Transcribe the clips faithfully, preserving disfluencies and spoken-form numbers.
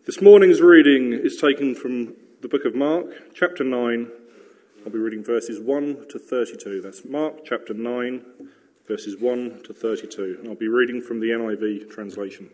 This morning's reading is taken from the book of Mark, chapter nine. I'll be reading verses one to thirty-two. That's Mark chapter nine, verses one to thirty-two. And I'll be reading from the N I V translation.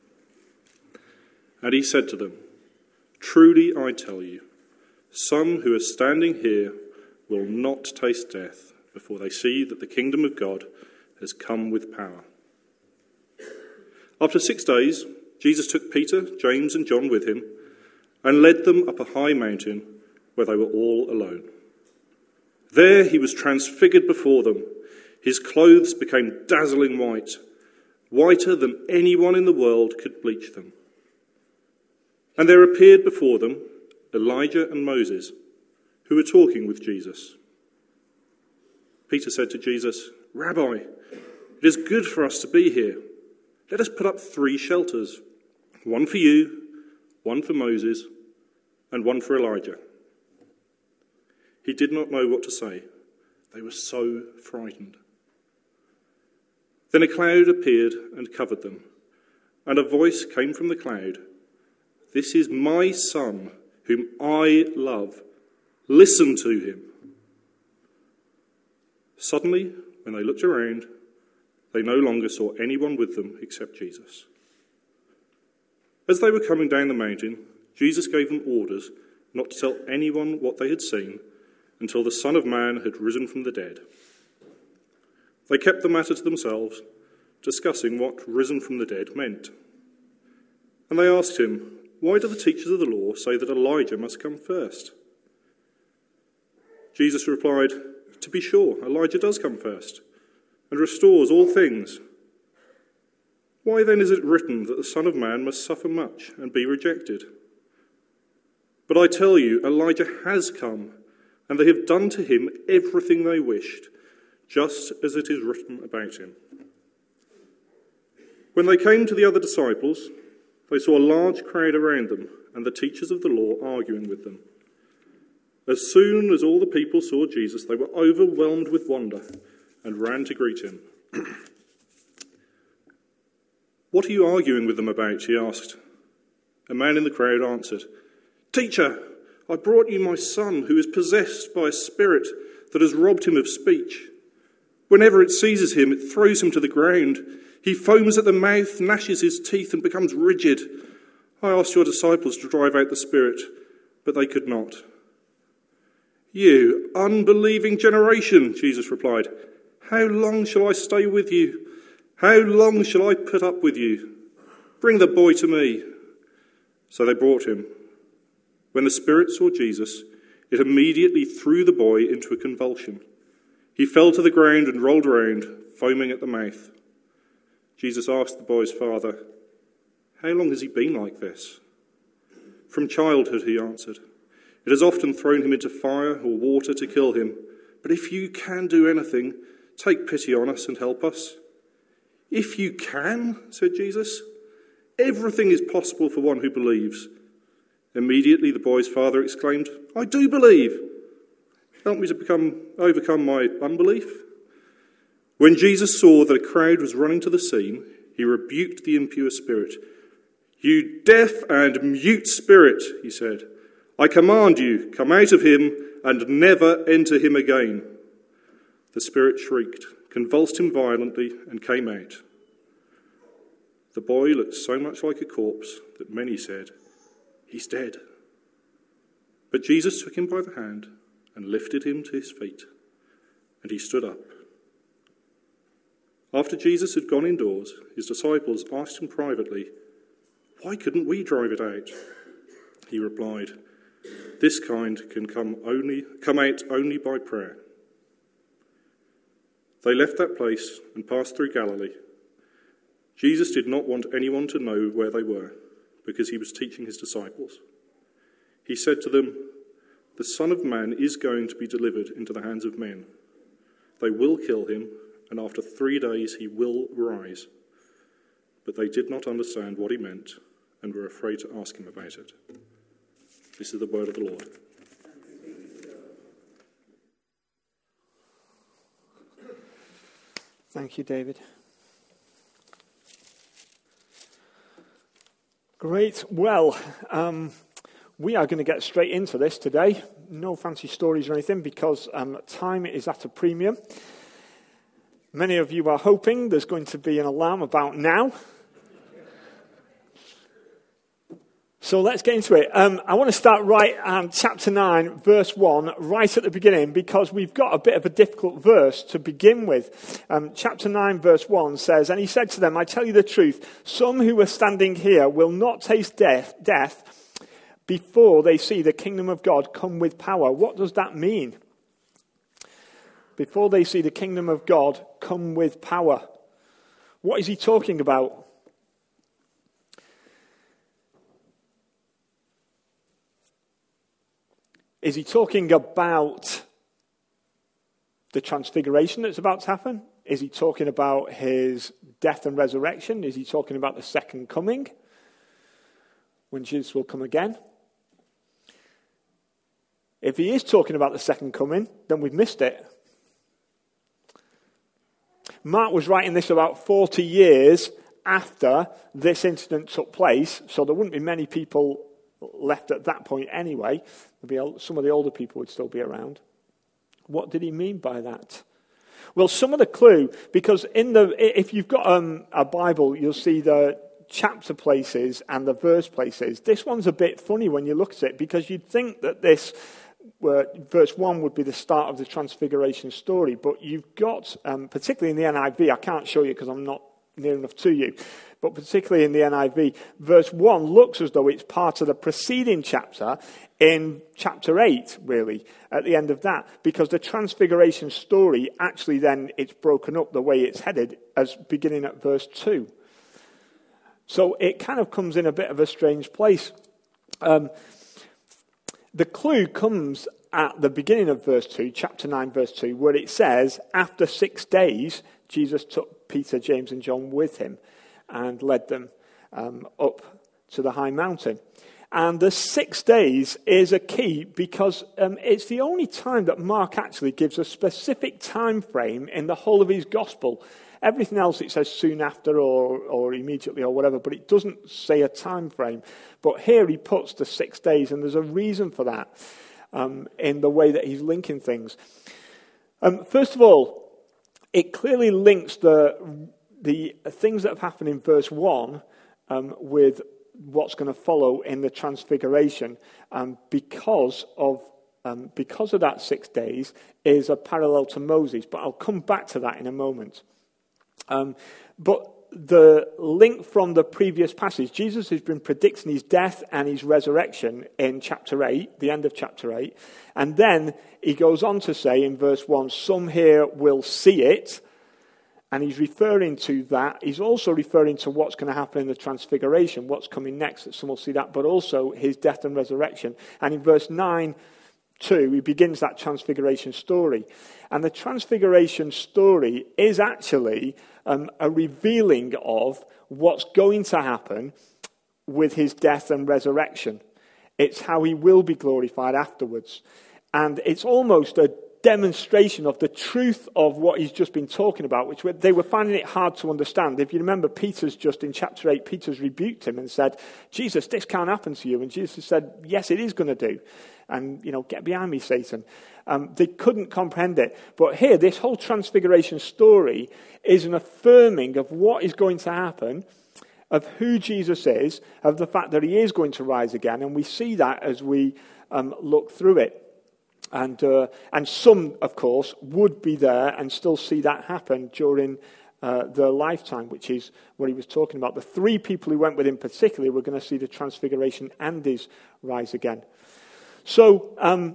And he said to them, "Truly I tell you, some who are standing here will not taste death before they see that the kingdom of God has come with power." After six days, Jesus took Peter, James and John with him and led them up a high mountain where they were all alone. There he was transfigured before them. His clothes became dazzling white, whiter than anyone in the world could bleach them. And there appeared before them Elijah and Moses, who were talking with Jesus. Peter said to Jesus, "Rabbi, it is good for us to be here. Let us put up three shelters, one for you, one for Moses, and one for Elijah." He did not know what to say. They were so frightened. Then a cloud appeared and covered them, and a voice came from the cloud, "This is my son, whom I love. Listen to him." Suddenly, when they looked around, they no longer saw anyone with them except Jesus. As they were coming down the mountain, Jesus gave them orders not to tell anyone what they had seen until the Son of Man had risen from the dead. They kept the matter to themselves, discussing what risen from the dead meant. And they asked him, "Why do the teachers of the law say that Elijah must come first?" Jesus replied, "To be sure, Elijah does come first and restores all things. Why then is it written that the Son of Man must suffer much and be rejected? But I tell you, Elijah has come, and they have done to him everything they wished, just as it is written about him." When they came to the other disciples, they saw a large crowd around them and the teachers of the law arguing with them. As soon as all the people saw Jesus, they were overwhelmed with wonder and ran to greet him. "What are you arguing with them about?" he asked. A man in the crowd answered, "Teacher, I brought you my son who is possessed by a spirit that has robbed him of speech. Whenever it seizes him, it throws him to the ground. He foams at the mouth, gnashes his teeth and becomes rigid. I asked your disciples to drive out the spirit, but they could not." "You unbelieving generation," Jesus replied, "how long shall I stay with you? How long shall I put up with you? Bring the boy to me." So they brought him. When the spirit saw Jesus, it immediately threw the boy into a convulsion. He fell to the ground and rolled around, foaming at the mouth. Jesus asked the boy's father, "How long has he been like this?" "From childhood," he answered. "It has often thrown him into fire or water to kill him. But if you can do anything, take pity on us and help us." "If you can," said Jesus, "everything is possible for one who believes." Immediately the boy's father exclaimed, "I do believe. Help me to become overcome my unbelief." When Jesus saw that a crowd was running to the scene, he rebuked the impure spirit. "You deaf and mute spirit," he said, "I command you, come out of him and never enter him again." The spirit shrieked, convulsed him violently, and came out. The boy looked so much like a corpse that many said, "He's dead." But Jesus took him by the hand and lifted him to his feet, and he stood up. After Jesus had gone indoors, his disciples asked him privately, "Why couldn't we drive it out?" He replied, "This kind can come only come out only by prayer." They left that place and passed through Galilee. Jesus did not want anyone to know where they were, because he was teaching his disciples. He said to them, "The Son of Man is going to be delivered into the hands of men. They will kill him, and after three days he will rise." But they did not understand what he meant and were afraid to ask him about it. This is the word of the Lord. Thank you, David. Great. Well, um, we are going to get straight into this today. No fancy stories or anything, because um, time is at a premium. Many of you are hoping there's going to be an alarm about now. So let's get into it. Um, I want to start right at chapter nine, verse one, right at the beginning, because we've got a bit of a difficult verse to begin with. Um, chapter nine, verse one says, "And he said to them, I tell you the truth, some who are standing here will not taste death, death before they see the kingdom of God come with power." What does that mean? Before they see the kingdom of God come with power. What is he talking about? Is he talking about the transfiguration that's about to happen? Is he talking about his death and resurrection? Is he talking about the second coming, when Jesus will come again? If he is talking about the second coming, then we've missed it. Mark was writing this about forty years after this incident took place, so there wouldn't be many people left at that point anyway. There'd be some of the older people would still be around. What did he mean by that? Well, some of the clue, because in the if you've got um, a Bible, you'll see the chapter places and the verse places. This one's a bit funny when you look at it, because you'd think that this uh, verse one would be the start of the transfiguration story, but you've got, um, particularly in the N I V, I can't show you because I'm not near enough to you, but particularly in the N I V, verse one looks as though it's part of the preceding chapter in chapter eight, really, at the end of that, because the transfiguration story, actually then it's broken up the way it's headed as beginning at verse two. So it kind of comes in a bit of a strange place. Um, the clue comes at the beginning of verse two, chapter nine, verse two, where it says, after six days, Jesus took Peter, James, and John with him and led them um, up to the high mountain. And the six days is a key, because um, it's the only time that Mark actually gives a specific time frame in the whole of his gospel. Everything else it says soon after or, or immediately or whatever, but it doesn't say a time frame. But here he puts the six days, and there's a reason for that um, in the way that he's linking things. Um, first of all, it clearly links the the things that have happened in verse one um, with what's going to follow in the transfiguration, um, because of um, because of that six days is a parallel to Moses. But I'll come back to that in a moment. Um, but the link from the previous passage, Jesus has been predicting his death and his resurrection in chapter eight, the end of chapter eight. And then he goes on to say in verse one, some here will see it. And he's referring to that. He's also referring to what's going to happen in the transfiguration, what's coming next, that some will see that, but also his death and resurrection. And in verse nine, two, he begins that transfiguration story. And the transfiguration story is actually um, a revealing of what's going to happen with his death and resurrection. It's how he will be glorified afterwards. And it's almost a demonstration of the truth of what he's just been talking about, which they were finding it hard to understand. If you remember, Peter's just in chapter eight, Peter's rebuked him and said, Jesus, this can't happen to you. And Jesus said, yes, it is going to do. And, you know, get behind me, Satan. Um, they couldn't comprehend it. But here, this whole transfiguration story is an affirming of what is going to happen, of who Jesus is, of the fact that he is going to rise again. And we see that as we um, look through it. And uh, and some, of course, would be there and still see that happen during uh, their lifetime, which is what he was talking about. The three people who went with him particularly were going to see the transfiguration and his rise again. So um,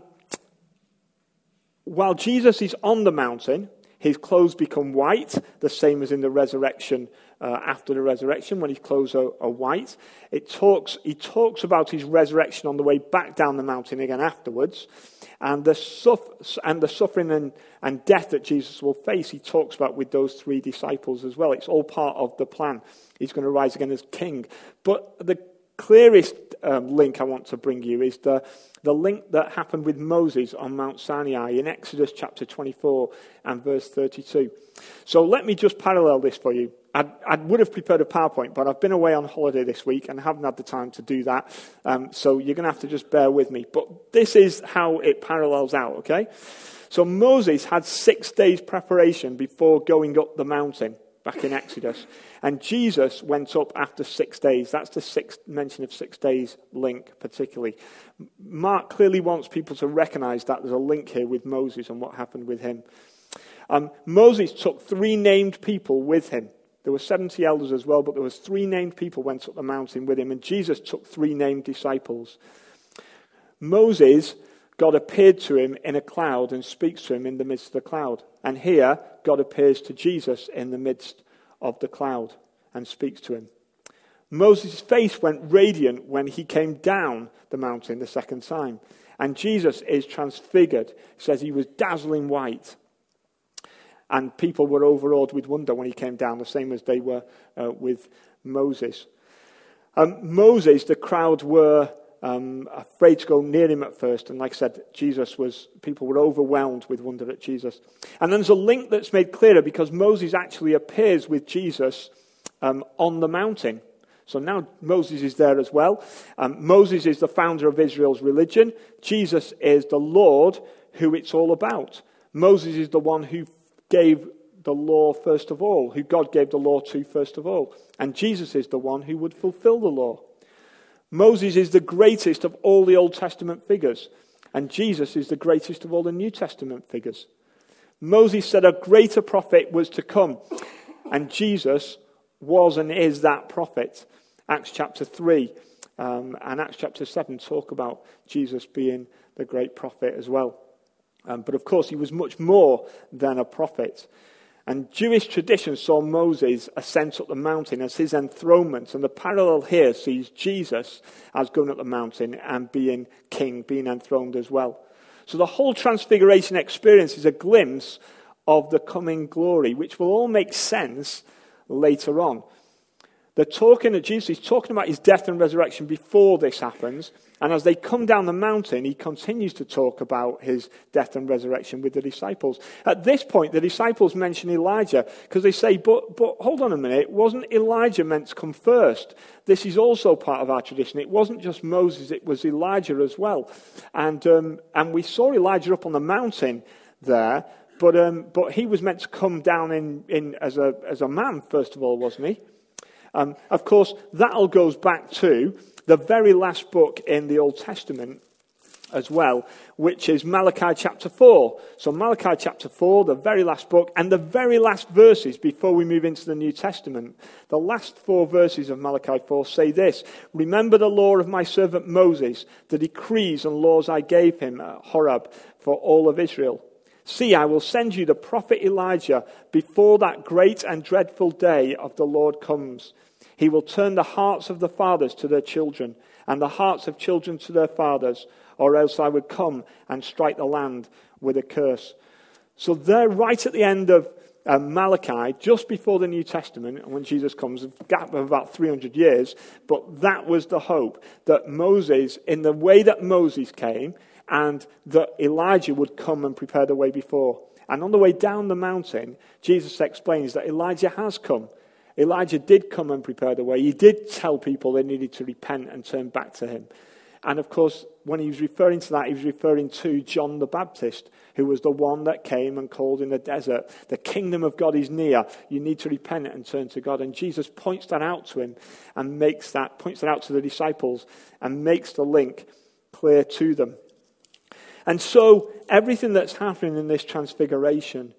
while Jesus is on the mountain, his clothes become white, the same as in the resurrection, uh, after the resurrection, when his clothes are, are white. It talks. He talks about his resurrection on the way back down the mountain again afterwards. And the, suff- and the suffering and, and death that Jesus will face, he talks about with those three disciples as well. It's all part of the plan. He's going to rise again as king. But the clearest um, link I want to bring you is the, the link that happened with Moses on Mount Sinai in Exodus chapter twenty-four and verse thirty-two. So let me just parallel this for you. I, I would have prepared a PowerPoint, but I've been away on holiday this week and haven't had the time to do that. Um, so you're going to have to just bear with me. But this is how it parallels out, okay? So Moses had six days preparation before going up the mountain back in Exodus. And Jesus went up after six days. That's the sixth mention of six days link particularly. Mark clearly wants people to recognize that there's a link here with Moses and what happened with him. Um, Moses took three named people with him. There were seventy elders as well, but there was three named people went up the mountain with him, and Jesus took three named disciples. Moses, God appeared to him in a cloud and speaks to him in the midst of the cloud. And here, God appears to Jesus in the midst of the cloud and speaks to him. Moses' face went radiant when he came down the mountain the second time. And Jesus is transfigured. It says he was dazzling white. And people were overawed with wonder when he came down, the same as they were uh, with Moses. Um, Moses, the crowd were um, afraid to go near him at first. And like I said, Jesus was, people were overwhelmed with wonder at Jesus. And then there's a link that's made clearer because Moses actually appears with Jesus um, on the mountain. So now Moses is there as well. Um, Moses is the founder of Israel's religion. Jesus is the Lord who it's all about. Moses is the one who gave the law first of all, who God gave the law to first of all. And Jesus is the one who would fulfill the law. Moses is the greatest of all the Old Testament figures. And Jesus is the greatest of all the New Testament figures. Moses said a greater prophet was to come. And Jesus was and is that prophet. Acts chapter three um, and Acts chapter seven talk about Jesus being the great prophet as well. Um, but of course, he was much more than a prophet. And Jewish tradition saw Moses ascend up the mountain as his enthronement. And the parallel here sees Jesus as going up the mountain and being king, being enthroned as well. So the whole transfiguration experience is a glimpse of the coming glory, which will all make sense later on. They're talking, Jesus is talking about his death and resurrection before this happens. And as they come down the mountain, he continues to talk about his death and resurrection with the disciples. At this point, the disciples mention Elijah because they say, but, but hold on a minute, wasn't Elijah meant to come first? This is also part of our tradition. It wasn't just Moses, it was Elijah as well. And um, and we saw Elijah up on the mountain there, but um, but he was meant to come down in, in as a as a man, first of all, wasn't he? Um, of course, that all goes back to the very last book in the Old Testament as well, which is Malachi chapter four. So Malachi chapter four, the very last book, and the very last verses before we move into the New Testament. The last four verses of Malachi four say this: "Remember the law of my servant Moses, the decrees and laws I gave him at Horeb for all of Israel. See, I will send you the prophet Elijah before that great and dreadful day of the Lord comes. He will turn the hearts of the fathers to their children, and the hearts of children to their fathers, or else I would come and strike the land with a curse." So there, right at the end of uh, Malachi, just before the New Testament, and when Jesus comes, a gap of about three hundred years, but that was the hope, that Moses, in the way that Moses came, and that Elijah would come and prepare the way before. And on the way down the mountain, Jesus explains that Elijah has come. Elijah did come and prepare the way. He did tell people they needed to repent and turn back to him. And of course, when he was referring to that, he was referring to John the Baptist, who was the one that came and called in the desert, "The kingdom of God is near. You need to repent and turn to God." And Jesus points that out to him and makes that, points that out to the disciples and makes the link clear to them. And so everything that's happening in this transfiguration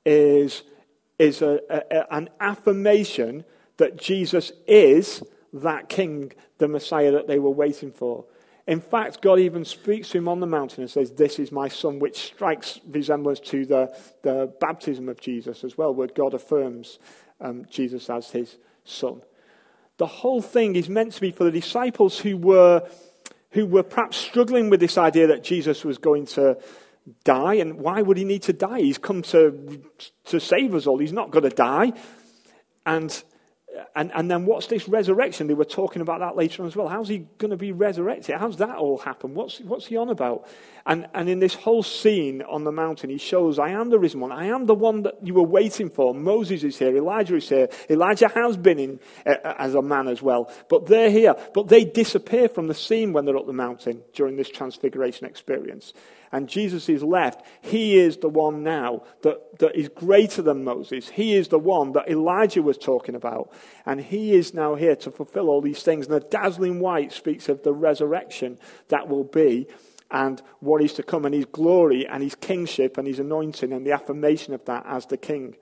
is is a, a, an affirmation that Jesus is that king, the Messiah that they were waiting for. In fact, God even speaks to him on the mountain and says, "This is my son," which strikes resemblance to the, the baptism of Jesus as well, where God affirms um, Jesus as his son. The whole thing is meant to be for the disciples who were, who were perhaps struggling with this idea that Jesus was going to die, and why would he need to die? He's come to to save us all. He's not going to die. And And, and then what's this resurrection? They were talking about that later on as well. How's he going to be resurrected? How's that all happen? What's, what's he on about? And, and in this whole scene on the mountain, he shows, I am the risen one. I am the one that you were waiting for. Moses is here. Elijah is here. Elijah has been in uh, as a man as well. But they're here. But they disappear from the scene when they're up the mountain during this transfiguration experience. And Jesus is left. He is the one now that, that is greater than Moses. He is the one that Elijah was talking about. And he is now here to fulfill all these things. And the dazzling white speaks of the resurrection that will be and what is to come, and his glory and his kingship and his anointing and the affirmation of that as the king.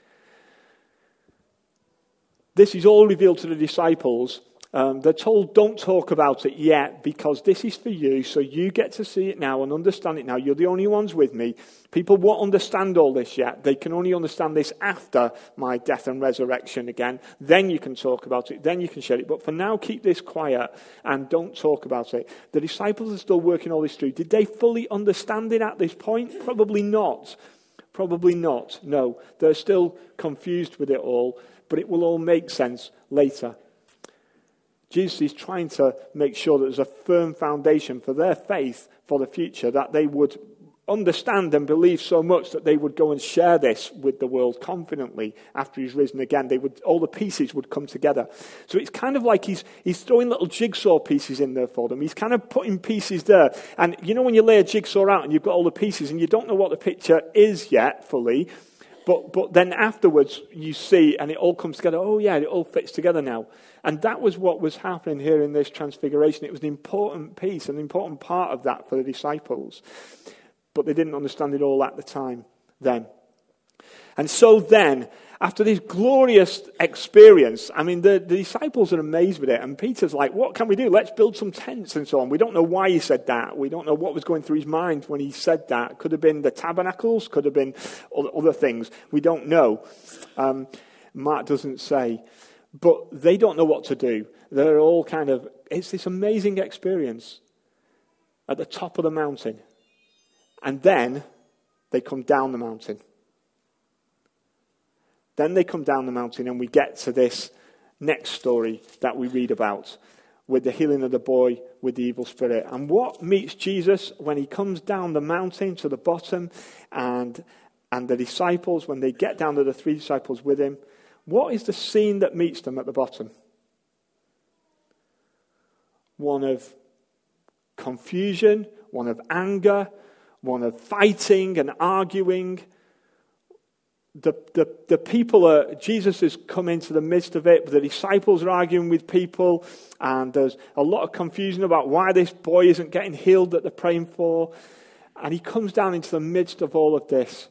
This is all revealed to the disciples. Um, they're told, don't talk about it yet because this is for you, so you get to see it now and understand it now. You're the only ones with me. People won't understand all this yet. They can only understand this after my death and resurrection again. Then you can talk about it. Then you can share it. But for now, keep this quiet and don't talk about it. The disciples are still working all this through. Did they fully understand it at this point? Probably not. Probably not. No. They're still confused with it all, but it will all make sense later. Jesus is trying to make sure that there's a firm foundation for their faith for the future, that they would understand and believe so much that they would go and share this with the world confidently after he's risen again. They would, all the pieces would come together. So it's kind of like he's he's throwing little jigsaw pieces in there for them. He's kind of putting pieces there. And you know when you lay a jigsaw out and you've got all the pieces and you don't know what the picture is yet fully, But but then afterwards you see and it all comes together. Oh yeah, it all fits together now. And that was what was happening here in this transfiguration. It was an important piece, an important part of that for the disciples. But they didn't understand it all at the time then. And so then, after this glorious experience, I mean, the, the disciples are amazed with it. And Peter's like, what can we do? Let's build some tents and so on. We don't know why he said that. We don't know what was going through his mind when he said that. Could have been the tabernacles. Could have been other things. We don't know. Um, Mark doesn't say. But they don't know what to do. They're all kind of, it's this amazing experience at the top of the mountain. And then they come down the mountain. Then they come down the mountain and we get to this next story that we read about with the healing of the boy with the evil spirit. And what meets Jesus when he comes down the mountain to the bottom and, and the disciples, when they get down to the three disciples with him, what is the scene that meets them at the bottom? One of confusion, one of anger, one of fighting and arguing. The, the, the people are, Jesus has come into the midst of it, but the disciples are arguing with people, and there's a lot of confusion about why this boy isn't getting healed that they're praying for. And he comes down into the midst of all of this.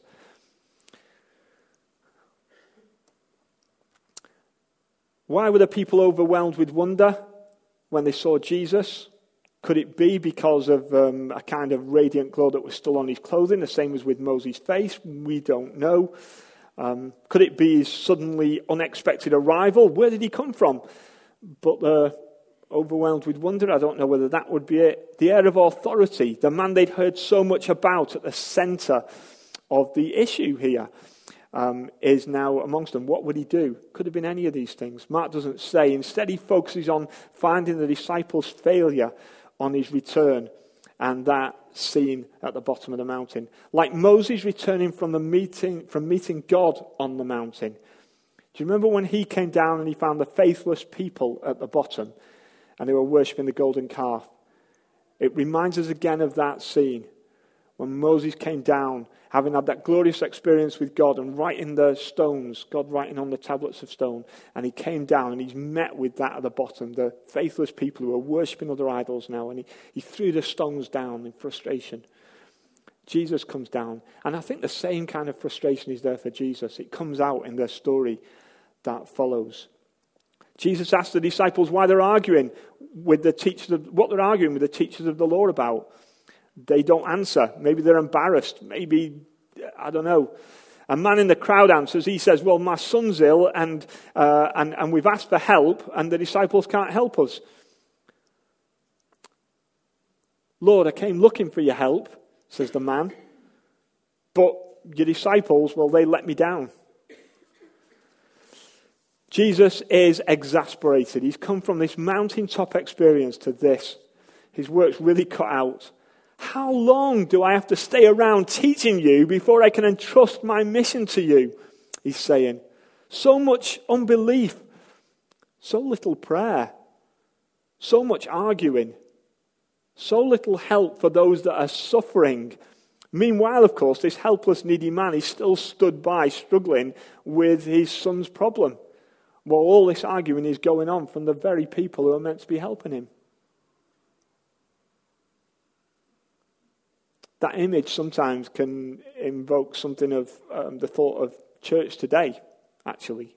Why were the people overwhelmed with wonder when they saw Jesus? Could it be because of um, a kind of radiant glow that was still on his clothing, the same as with Moses' face? We don't know. Um, could it be his suddenly unexpected arrival? Where did he come from? But uh, overwhelmed with wonder, I don't know whether that would be it. The air of authority, the man they'd heard so much about at the center of the issue here, um, is now amongst them. What would he do? Could have been any of these things. Mark doesn't say. Instead, he focuses on finding the disciples' failure on his return and that scene at the bottom of the mountain. Like Moses returning from the meeting, from meeting God on the mountain. Do you remember when he came down and he found the faithless people at the bottom and they were worshipping the golden calf? It reminds us again of that scene when Moses came down, having had that glorious experience with God and writing the stones, God writing on the tablets of stone, and he came down and he's met with that at the bottom, the faithless people who are worshipping other idols now, and he, he threw the stones down in frustration. Jesus comes down, and I think the same kind of frustration is there for Jesus. It comes out in the story that follows. Jesus asked the disciples why they're arguing with the teachers of, what they're arguing with the teachers of the law about. They don't answer. Maybe they're embarrassed. Maybe, I don't know. A man in the crowd answers. He says, well, my son's ill and, uh, and, and we've asked for help and the disciples can't help us. Lord, I came looking for your help, says the man. But your disciples, well, they let me down. Jesus is exasperated. He's come from this mountaintop experience to this. His work's really cut out. How long do I have to stay around teaching you before I can entrust my mission to you? He's saying. So much unbelief. So little prayer. So much arguing. So little help for those that are suffering. Meanwhile, of course, this helpless, needy man is still stood by, struggling with his son's problem. While all this arguing is going on from the very people who are meant to be helping him. That image sometimes can invoke something of um, the thought of church today, actually.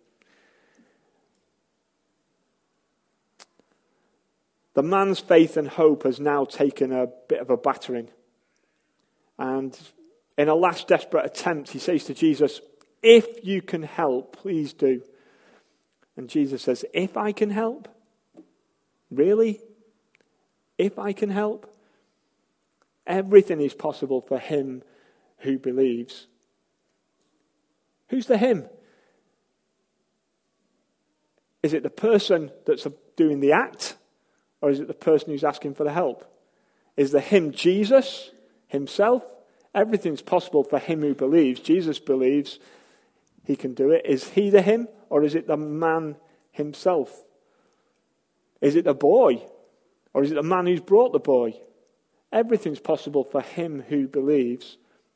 The man's faith and hope has now taken a bit of a battering. And in a last desperate attempt, he says to Jesus, if you can help, please do. And Jesus says, if I can help? Really? If I can help? Everything is possible for him who believes. Who's the him? Is it the person that's doing the act? Or is it the person who's asking for the help? Is the him Jesus himself? Everything's possible for him who believes. Jesus believes he can do it. Is he the him? Or is it the man himself? Is it the boy? Or is it the man who's brought the boy? Everything's possible for him who believes.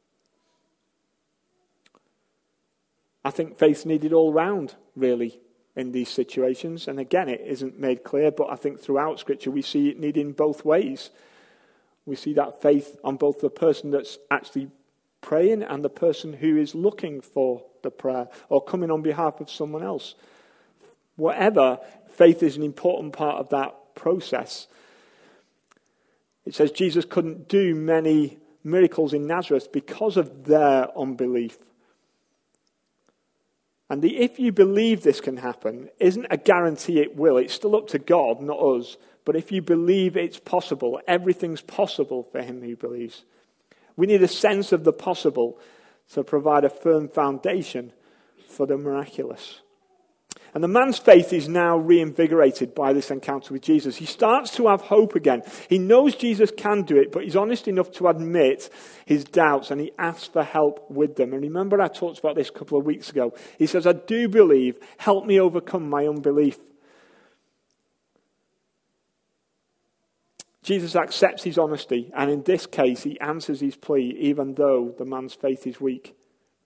I think faith's needed all round, really, in these situations. And again, it isn't made clear, but I think throughout Scripture we see it needing both ways. We see that faith on both the person that's actually praying and the person who is looking for the prayer or coming on behalf of someone else. Whatever, faith is an important part of that process. It says Jesus couldn't do many miracles in Nazareth because of their unbelief. And the if you believe this can happen isn't a guarantee it will. It's still up to God, not us. But if you believe it's possible, everything's possible for him who believes. We need a sense of the possible to provide a firm foundation for the miraculous. And the man's faith is now reinvigorated by this encounter with Jesus. He starts to have hope again. He knows Jesus can do it, but he's honest enough to admit his doubts, and he asks for help with them. And remember, I talked about this a couple of weeks ago. He says, I do believe, help me overcome my unbelief. Jesus accepts his honesty, and in this case, he answers his plea, even though the man's faith is weak.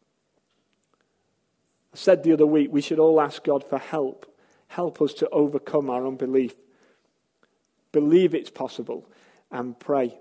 I said the other week, we should all ask God for help. Help us to overcome our unbelief. Believe it's possible, and pray.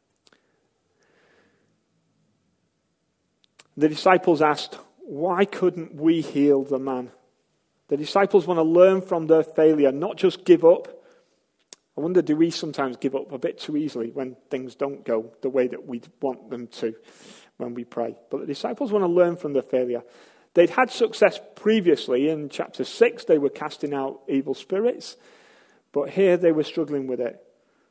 The disciples asked, why couldn't we heal the man? The disciples want to learn from their failure, not just give up. I wonder, do we sometimes give up a bit too easily when things don't go the way that we want them to when we pray? But the disciples want to learn from their failure. They'd had success previously. In chapter six, they were casting out evil spirits. But here they were struggling with it.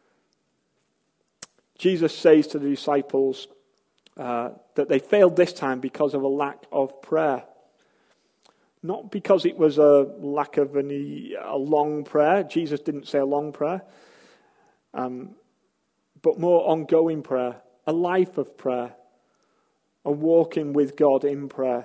Jesus says to the disciples uh, that they failed this time because of a lack of prayer. Not because it was a lack of any a long prayer. Jesus didn't say a long prayer. Um, but more ongoing prayer. A life of prayer. A walking with God in prayer.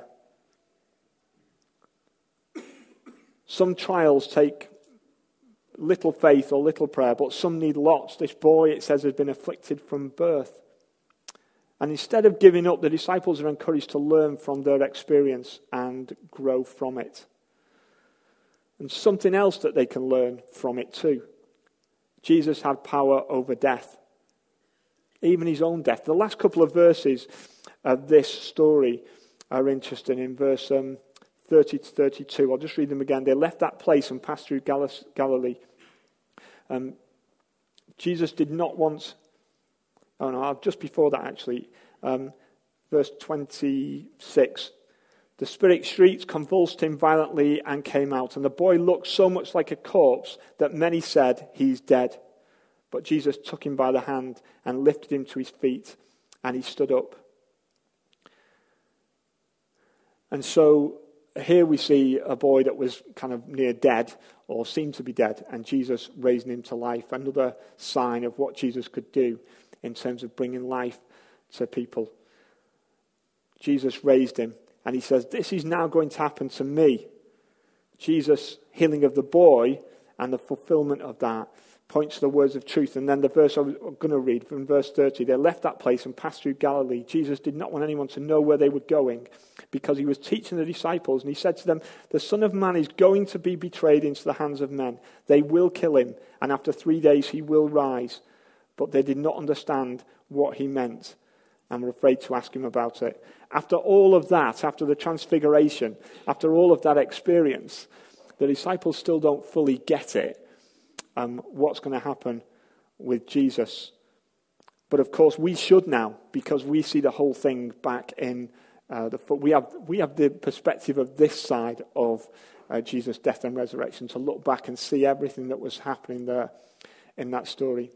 Some trials take little faith or little prayer, but some need lots. This boy, it says, has been afflicted from birth. And instead of giving up, the disciples are encouraged to learn from their experience and grow from it. And something else that they can learn from it too. Jesus had power over death. Even his own death. The last couple of verses of this story are interesting. In verse um, thirty to thirty-two, I'll just read them again. They left that place and passed through Gal- Galilee. Um, Jesus did not want... Oh no, just before that actually, um, verse twenty-six. The spirit shrieked, convulsed him violently, and came out. And the boy looked so much like a corpse that many said, he's dead. But Jesus took him by the hand and lifted him to his feet, and he stood up. And so here we see a boy that was kind of near dead or seemed to be dead, and Jesus raising him to life. Another sign of what Jesus could do in terms of bringing life to people. Jesus raised him, and he says, this is now going to happen to me. Jesus' healing of the boy and the fulfillment of that points to the words of truth. And then the verse I was going to read from verse thirty, they left that place and passed through Galilee. Jesus did not want anyone to know where they were going because he was teaching the disciples. And he said to them, the Son of Man is going to be betrayed into the hands of men. They will kill him, and after three days he will rise. But they did not understand what he meant and were afraid to ask him about it. After all of that, after the transfiguration, after all of that experience, the disciples still don't fully get it. Um, what's going to happen with Jesus. But of course we should now, because we see the whole thing back in uh, the we have we have the perspective of this side of uh, Jesus' death and resurrection to look back and see everything that was happening there in that story.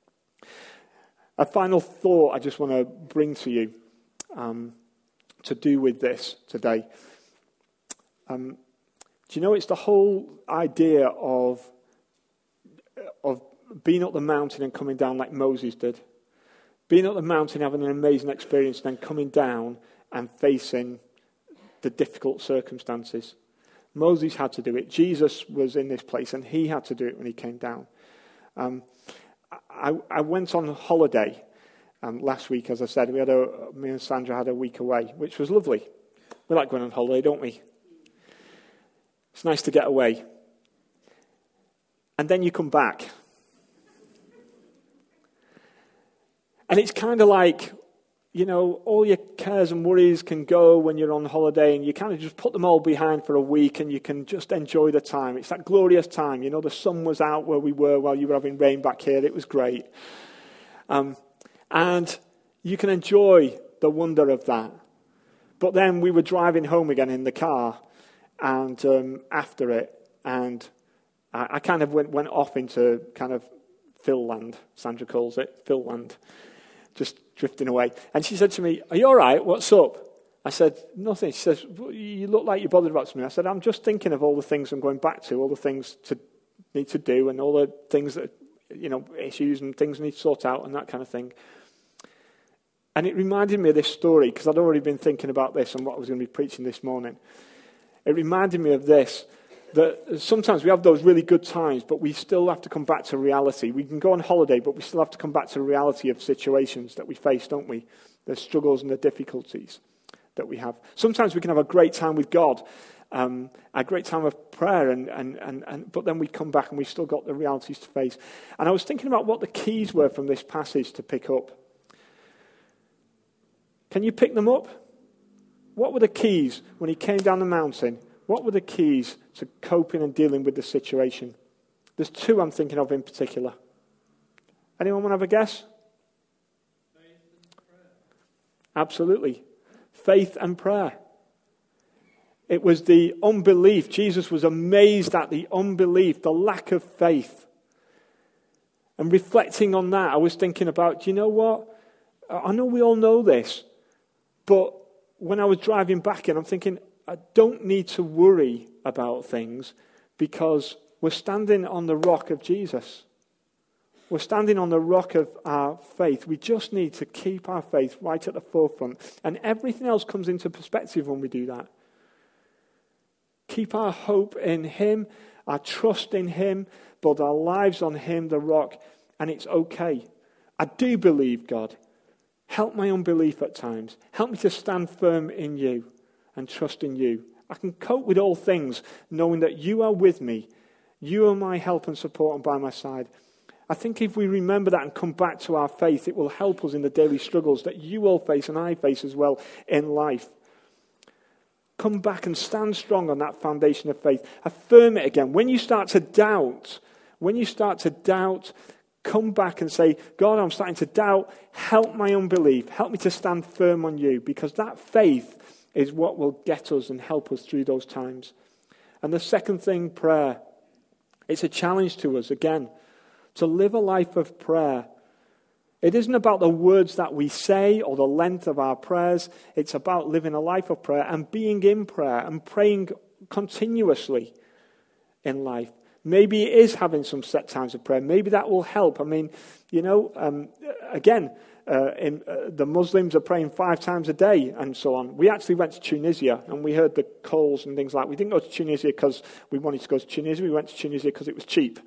A final thought I just want to bring to you um, to do with this today. Um, do you know it's the whole idea of of being up the mountain and coming down like Moses did. Being up the mountain, having an amazing experience, and then coming down and facing the difficult circumstances. Moses had to do it. Jesus was in this place, and he had to do it when he came down. Um, I, I went on holiday um, last week, as I said. We had a, me and Sandra had a week away, which was lovely. We like going on holiday, don't we? It's nice to get away. And then you come back. And it's kind of like, you know, all your cares and worries can go when you're on holiday, and you kind of just put them all behind for a week and you can just enjoy the time. It's that glorious time. You know, the sun was out where we were while you were having rain back here. It was great. Um, and you can enjoy the wonder of that. But then we were driving home again in the car, and um, after it, and I, I kind of went, went off into kind of Phil land, Sandra calls it, Phil land, just drifting away. And she said to me, are you all right? What's up? I said, nothing. She says, well, you look like you're bothered about something. I said, I'm just thinking of all the things I'm going back to, all the things to need to do, and all the things that, you know, issues and things I need to sort out and that kind of thing. And it reminded me of this story, because I'd already been thinking about this and what I was going to be preaching this morning. It reminded me of this, that sometimes we have those really good times, but we still have to come back to reality. We can go on holiday, but we still have to come back to the reality of situations that we face, don't we? The struggles and the difficulties that we have. Sometimes we can have a great time with God, um, a great time of prayer, and, and, and, and but then we come back and we've still got the realities to face. And I was thinking about what the keys were from this passage to pick up. Can you pick them up? What were the keys when he came down the mountain? What were the keys to coping and dealing with the situation? There's two I'm thinking of in particular. Anyone want to have a guess? Faith and prayer. Absolutely. Faith and prayer. It was the unbelief. Jesus was amazed at the unbelief, the lack of faith. And reflecting on that, I was thinking about, do you know what? I know we all know this, but when I was driving back in, I'm thinking, I don't need to worry about things because we're standing on the rock of Jesus. We're standing on the rock of our faith. We just need to keep our faith right at the forefront. And everything else comes into perspective when we do that. Keep our hope in him, our trust in him, build our lives on him, the rock, and it's okay. I do believe, God. Help my unbelief at times. Help me to stand firm in you and trust in you. I can cope with all things knowing that you are with me. You are my help and support and by my side. I think if we remember that and come back to our faith, it will help us in the daily struggles that you all face and I face as well in life. Come back and stand strong on that foundation of faith. Affirm it again. When you start to doubt, when you start to doubt, come back and say, God, I'm starting to doubt. Help my unbelief. Help me to stand firm on you, because that faith is what will get us and help us through those times. And the second thing, prayer. It's a challenge to us, again, to live a life of prayer. It isn't about the words that we say or the length of our prayers. It's about living a life of prayer and being in prayer and praying continuously in life. Maybe it is having some set times of prayer. Maybe that will help. I mean, you know, um, again, uh, in, uh, the Muslims are praying five times a day and so on. We actually went to Tunisia and we heard the calls and things like that. We didn't go to Tunisia because we wanted to go to Tunisia. We went to Tunisia because it was cheap.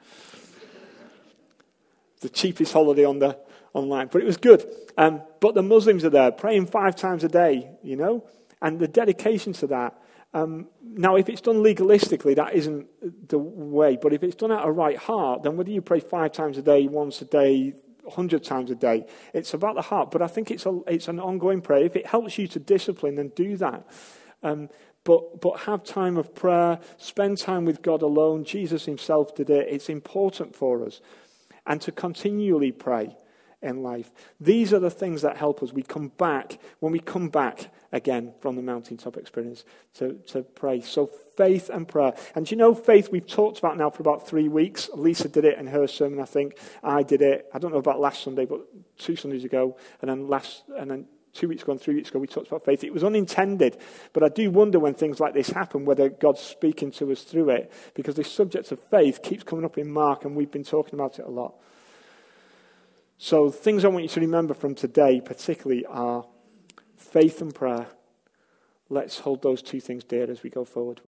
The cheapest holiday on the online, but it was good. Um, but the Muslims are there praying five times a day, you know, and the dedication to that. Um, now, if it's done legalistically, that isn't the way. But if it's done out of right heart, then whether you pray five times a day, once a day, a hundred times a day, it's about the heart. But I think it's a it's an ongoing prayer. If it helps you to discipline, then do that. Um, but but have time of prayer. Spend time with God alone. Jesus himself did it. It's important for us, and to continually pray in life. These are the things that help us. We come back, when we come back again from the mountaintop experience, to, to pray. So faith and prayer. And you know, faith we've talked about now for about three weeks. Lisa did it in her sermon, I think. I did it, I don't know about last Sunday, but two Sundays ago. And then last, and then two weeks ago and three weeks ago, we talked about faith. It was unintended. But I do wonder when things like this happen, whether God's speaking to us through it. Because the subject of faith keeps coming up in Mark, and we've been talking about it a lot. So things I want you to remember from today particularly are faith and prayer. Let's hold those two things dear as we go forward.